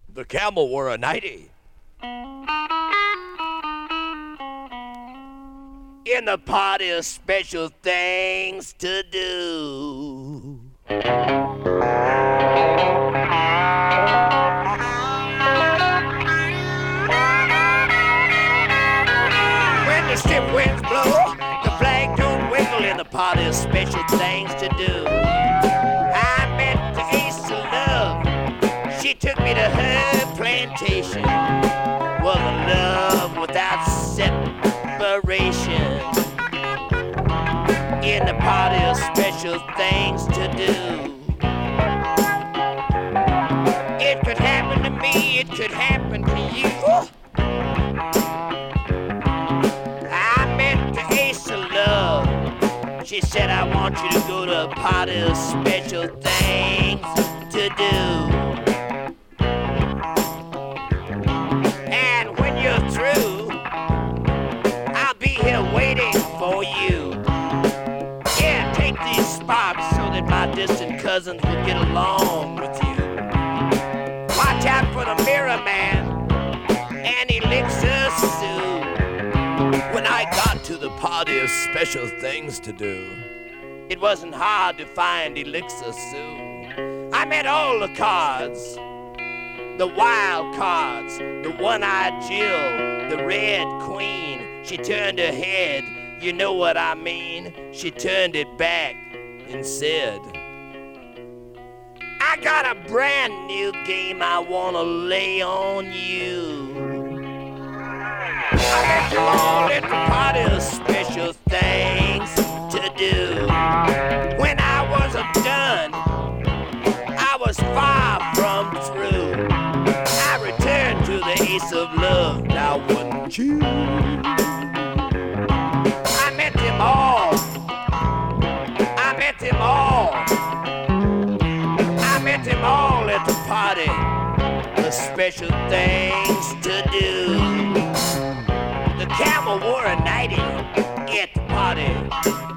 The camel wore a nightie. In the party of special things to do. When the stiff winds blow, the flag don't wiggle in the party of special things to do. I met the ace of love. She took me to her plantation. Was a love without separation. In the party of special things to do. It could happen to me, it could happen to you. I met the ace of love. She said, I want you to go to a party of special things to do. And when you're through, I'll be here waiting for you. Yeah, take these sparks so that my distant cousins will get along with you. Watch out for the mirror man and Elixir Sue. When I got to the party of special things to do, it wasn't hard to find Elixir Sue. I met all the cards, the wild cards, the one-eyed Jill, the red queen. She turned her head, you know what I mean. She turned it back and said, I got a brand new game I wanna lay on you. I met you all at the party of special things to do. When I wasn't done, I was far from through. I returned to the ace of love, now wouldn't you? I met them all. I met them all. I met them all at the party. The special things to do. The camel wore a nightie at the party.